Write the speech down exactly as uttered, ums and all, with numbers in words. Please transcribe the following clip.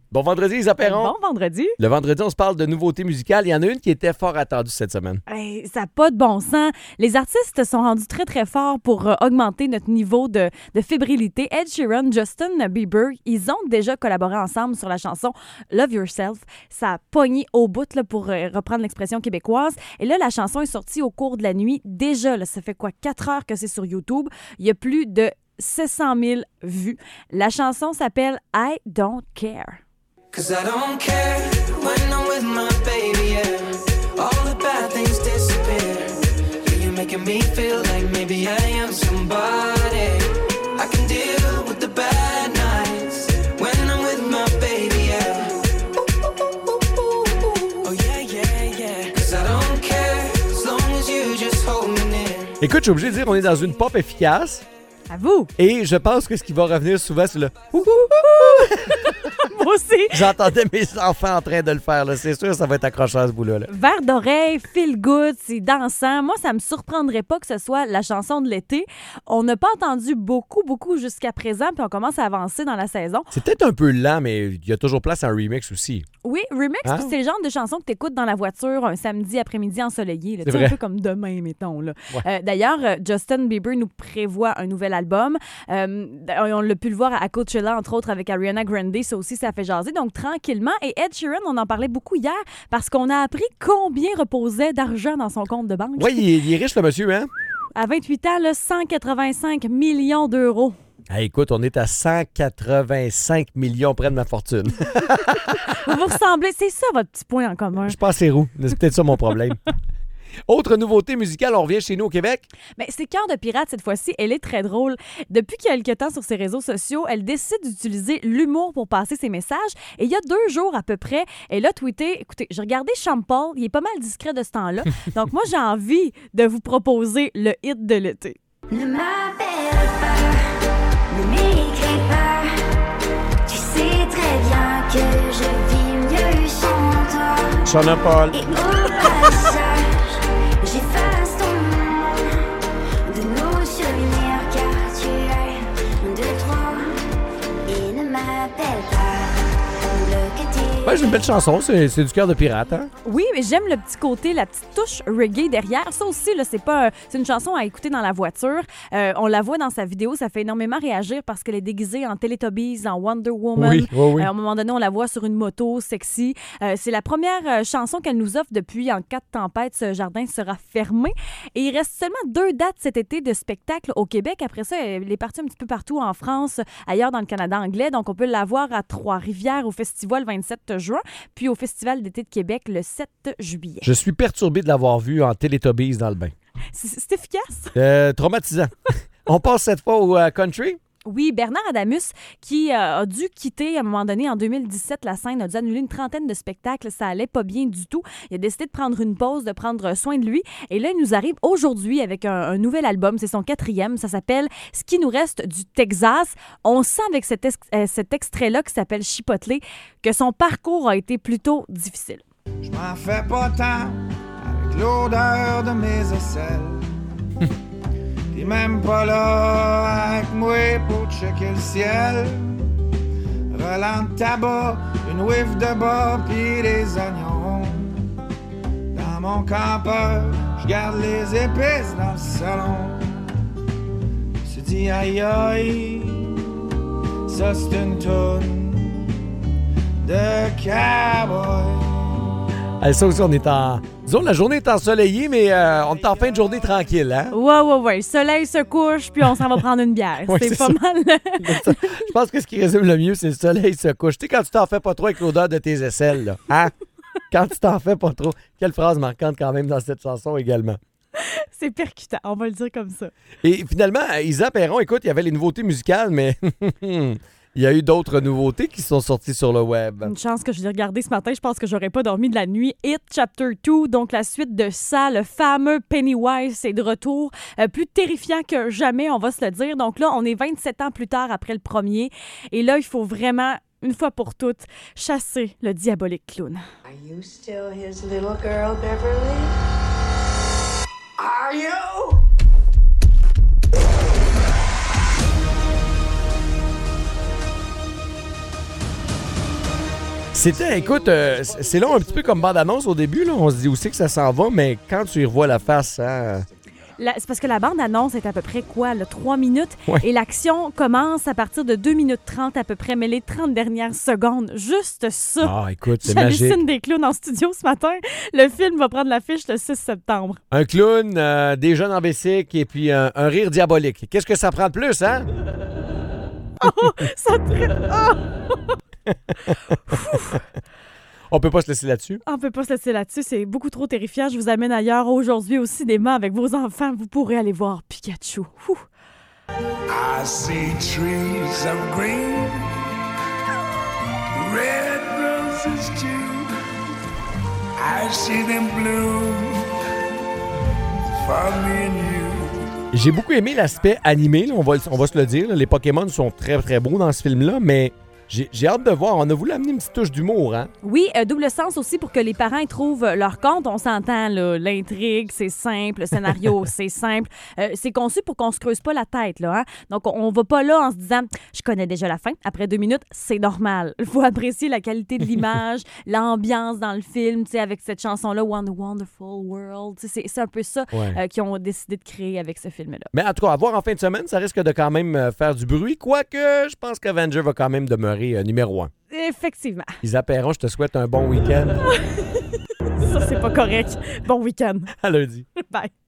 Bon vendredi, Isa Perron. Bon vendredi. Le vendredi, on se parle de nouveautés musicales. Il y en a une qui était fort attendue cette semaine. Hey, ça n'a pas de bon sens. Les artistes sont rendus très, très forts pour euh, augmenter notre niveau de, de fébrilité. Ed Sheeran, Justin Bieber, ils ont déjà collaboré ensemble sur la chanson Love Yourself. Ça a pogné au bout, là, pour euh, reprendre l'expression québécoise. Et là, la chanson est sortie au cours de la nuit. Déjà, là, ça fait quoi, quatre heures que c'est sur YouTube. Il y a plus de six cent mille vues. La chanson s'appelle I Don't Care. Cause I don't care when I'm with my baby, yeah. All the bad things disappear. Yeah, you're making me feel like maybe I am somebody. I can deal with the bad nights when I'm with my baby, yeah. Oh yeah, yeah, yeah. Cause I don't care as long as you just hold me near. Écoute, je suis obligé de dire qu'on est dans une pop efficace. À vous! Et je pense que ce qui va revenir souvent, c'est le « Moi aussi! » J'entendais mes enfants en train de le faire. Là. C'est sûr, ça va être accrocheur ce bout-là. Là. Verre d'oreille, feel good, c'est dansant. Moi, ça me surprendrait pas que ce soit la chanson de l'été. On n'a pas entendu beaucoup, beaucoup jusqu'à présent, puis on commence à avancer dans la saison. C'est peut-être un peu lent, mais il y a toujours place à un remix aussi. Oui, remix, Hein? puis c'est le genre de chanson que tu écoutes dans la voiture un samedi après-midi ensoleillé. Là. C'est Tu sais, vrai. un peu comme demain, mettons. Là. Ouais. Euh, d'ailleurs, euh, Justin Bieber nous prévoit un nouvel album. Euh, on l'a pu le voir à Coachella, entre autres, avec Ariana Grande. Ça aussi, ça fait jaser. Donc, tranquillement. Et Ed Sheeran, on en parlait beaucoup hier parce qu'on a appris combien reposait d'argent dans son compte de banque. Oui, il, est- il est riche, le monsieur, hein? À vingt-huit ans, là, cent quatre-vingt-cinq millions d'euros. Hey, écoute, on est à cent quatre-vingt-cinq millions près de ma fortune. Vous vous ressemblez. C'est ça, votre petit point en commun. Je pense que c'est roux. C'est peut-être ça mon problème. Autre nouveauté musicale, on revient chez nous au Québec. Mais c'est Cœur de pirate cette fois-ci, elle est très drôle. Depuis quelques temps sur ses réseaux sociaux, elle décide d'utiliser l'humour pour passer ses messages. Et il y a deux jours à peu près, elle a tweeté, écoutez, j'ai regardé Sean Paul, il est pas mal discret de ce temps-là. Donc moi, j'ai envie de vous proposer le hit de l'été. Ne m'appelle pas, ne m'écris pas. Tu sais très bien que je vis mieux sans toi. Sean Paul. Et au passage, j'efface ton nom de nos souvenirs car tu es de trop. Et ne m'appelle pas, le que tu Ouais, c'est une belle chanson, c'est, c'est du cœur de pirate, hein? Oui, mais j'aime le petit côté, la petite touche reggae derrière. Ça aussi, là, c'est pas, c'est une chanson à écouter dans la voiture. Euh, on la voit dans sa vidéo, ça fait énormément réagir parce qu'elle est déguisée en Teletubbies, en Wonder Woman. Oui, oui, oui. Euh, à un moment donné, on la voit sur une moto sexy. Euh, c'est la première euh, chanson qu'elle nous offre depuis En cas de tempête, ce jardin sera fermé. Et il reste seulement deux dates cet été de spectacle au Québec. Après ça, elle est partie un petit peu partout en France, ailleurs dans le Canada anglais. Donc, on peut la voir à Trois-Rivières au festival le vingt-sept juin, puis au Festival d'été de Québec le sept juillet. Je suis perturbé de l'avoir vu en Teletubbies dans le bain. C'est, c'est efficace. Euh, traumatisant. On passe cette fois au euh, country. Oui, Bernard Adamus, qui euh, a dû quitter à un moment donné en deux mille dix-sept la scène, a dû annuler une trentaine de spectacles. Ça allait pas bien du tout. Il a décidé de prendre une pause, de prendre soin de lui. Et là, il nous arrive aujourd'hui avec un, un nouvel album. C'est son quatrième. Ça s'appelle « Ce qui nous reste du Texas ». On sent avec cet, ex- euh, cet extrait-là qui s'appelle « Chipotle » que son parcours a été plutôt difficile. Je m'en fais pas tant avec l'odeur de mes aisselles. T'es même pas là avec moi pour checker le ciel. Relent de tabac, une whiff de bas pis des oignons. Dans mon campeur, je garde les épices dans le salon. Se dit aïe aïe, ça c'est une toune de cowboy. Ah, ça aussi, on est en... Disons, la journée est ensoleillée, mais euh, on est en fin de journée tranquille, hein? Ouais, ouais, ouais. Le soleil se couche, puis on s'en va prendre une bière. Ouais, c'est, c'est pas ça. mal. Je pense que ce qui résume le mieux, c'est le soleil se couche. Tu sais, quand tu t'en fais pas trop avec l'odeur de tes aisselles, là, hein? Quand tu t'en fais pas trop. Quelle phrase marquante quand même dans cette chanson également. C'est percutant, on va le dire comme ça. Et finalement, Isa Perron, écoute, il y avait les nouveautés musicales, mais il y a eu d'autres nouveautés qui sont sorties sur le web. Une chance que je l'ai regardé ce matin. Je pense que j'aurais pas dormi de la nuit. It Chapter deux, donc la suite de ça, le fameux Pennywise est de retour. Euh, plus terrifiant que jamais, on va se le dire. Donc là, on est vingt-sept ans plus tard après le premier. Et là, il faut vraiment, une fois pour toutes, chasser le diabolique clown. Are you still his little girl, Beverly? Are you? C'était, écoute, euh, c- c'est long un petit peu comme bande-annonce au début. Là. On se dit aussi que ça s'en va, mais quand tu y revois la face, hein, La- c'est parce que la bande-annonce est à peu près quoi, là, trois minutes, Ouais. et l'action commence à partir de deux minutes trente à peu près, mais les trente dernières secondes, juste ça. ah, écoute, c'est magique. J'hallucine des clowns en studio ce matin. Le film va prendre l'affiche le six septembre. Un clown, euh, des jeunes en bicycle et puis un, un rire diabolique. Qu'est-ce que ça prend de plus, hein? Ça te- Ah! On peut pas se laisser là-dessus. On peut pas se laisser là-dessus, c'est beaucoup trop terrifiant. Je vous amène ailleurs aujourd'hui au cinéma avec vos enfants. Vous pourrez aller voir Pikachu. Ouh. I see trees of green, red roses too. I see them bloom for me and you. J'ai beaucoup aimé l'aspect animé, là, on, va, on va se le dire. Là. Les Pokémon sont très, très beaux dans ce film-là, mais j'ai, j'ai hâte de voir. On a voulu amener une petite touche d'humour, hein? Oui, euh, double sens aussi pour que les parents y trouvent leur compte. On s'entend, là, l'intrigue, c'est simple, le scénario, c'est simple. Euh, c'est conçu pour qu'on se creuse pas la tête, là. Hein? Donc, on, on va pas là en se disant « Je connais déjà la fin. Après deux minutes, c'est normal. » Il faut apprécier la qualité de l'image, l'ambiance dans le film, tu sais, avec cette chanson-là, « One Wonderful World ». Tu sais, C'est, c'est un peu ça Ouais. euh, qu'ils ont décidé de créer avec ce film-là. Mais en tout cas, à voir en fin de semaine, ça risque de quand même euh, faire du bruit. Quoique, je pense qu'Avenger va quand même demeurer euh, numéro un. Effectivement. Isa Perron, je te souhaite un bon week-end. Ça, c'est pas correct. Bon week-end. À lundi. Bye.